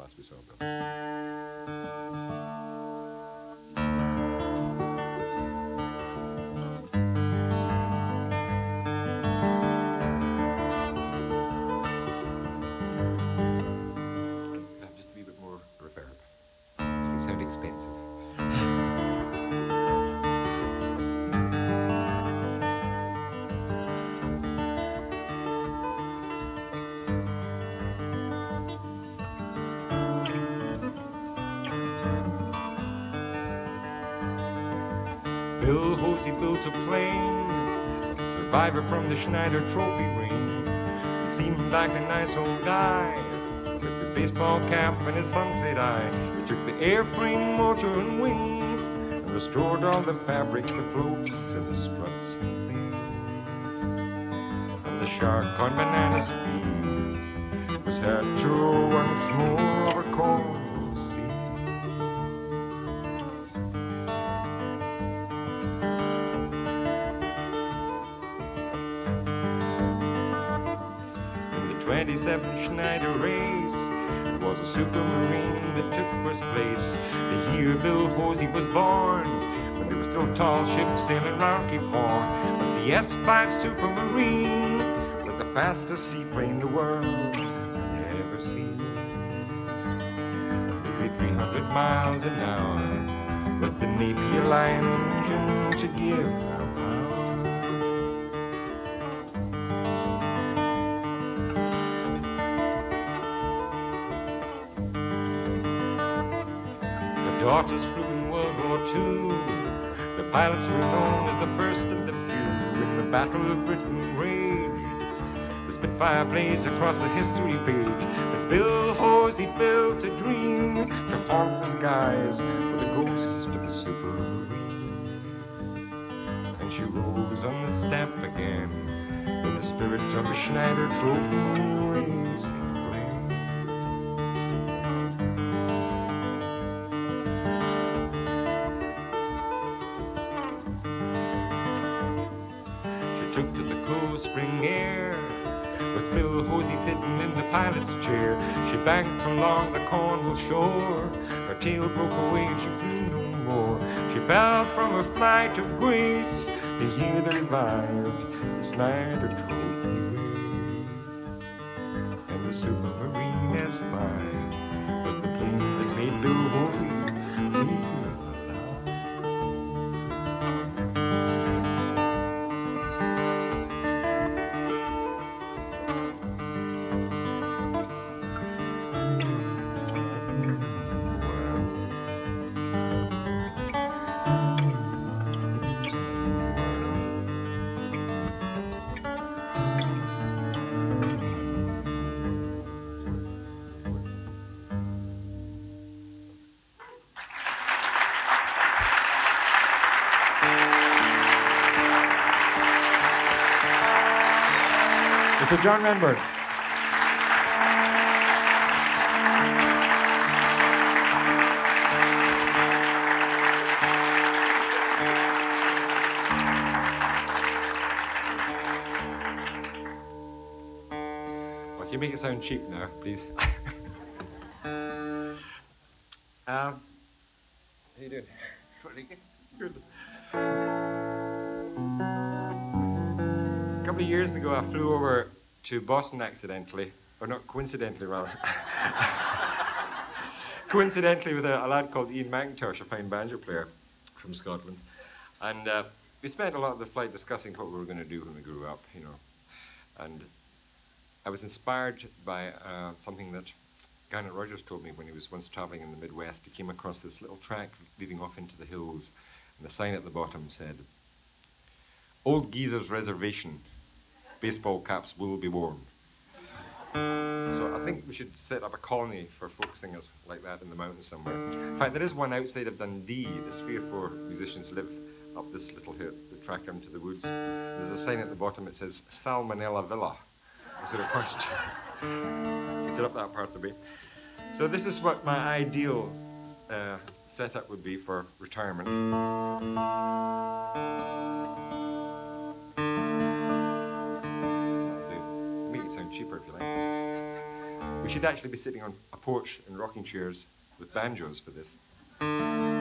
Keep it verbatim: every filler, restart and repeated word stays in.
last we saw Bill. Just a wee bit more reverb. It sound expensive. Bill Hosey built a plane, survivor from the Schneider Trophy ring. He seemed like a nice old guy, with his baseball cap and his sunset eye. He took the airframe, motor and wings, and restored all the fabric, the floats and the struts and things. And the shark on banana sleeves was had to once more of a cold sea. twenty-seven Schneider race, it was a supermarine that took first place. The year Bill Hosey was born, when there were still tall ships sailing round Cape Horn. But the S five Supermarine was the fastest seaplane the world had ever seen. Nearly three hundred miles an hour, with the Napier Lion engine to give her power. Daughters flew in World War Two. The pilots were known as the first of the few. When the Battle of Britain raged, the Spitfire blazed across the history page. But Bill Hosey built a dream to haunt the skies for the ghost of a supermarine. And she rose on the stamp again in the spirit of a Schneider Trophy racing. Took to the cool spring air, with Bill Hosey sitting in the pilot's chair. She banked along the Cornwall shore, her tail broke away and she flew no more. She fell from her flight of grace the year that revived the Schneider Trophy race. And the Supermarine S five was the plane that made Bill Hosey feel Mister John Renberg. Well, can you make it sound cheap now, please? um, how you doing? Pretty good. Good. A couple of years ago, I flew over to Boston accidentally, or not coincidentally, rather. Coincidentally with a, a lad called Ian McIntosh, a fine banjo player from Scotland. And uh, we spent a lot of the flight discussing what we were going to do when we grew up, you know. And I was inspired by uh, something that Garnet Rogers told me when he was once traveling in the Midwest. He came across this little track leading off into the hills, and the sign at the bottom said, "Old Geezer's Reservation, baseball caps will be worn." So I think we should set up a colony for folk singers like that in the mountains somewhere. In fact, there is one outside of Dundee. There's three or four musicians live up this little hill, the track into the woods. There's a sign at the bottom that says Salmonella Villa. Is it a question? So fill up that part of the way. So this is what my ideal uh, setup would be for retirement. Make it sound cheaper if you like. We should actually be sitting on a porch in rocking chairs with banjos for this.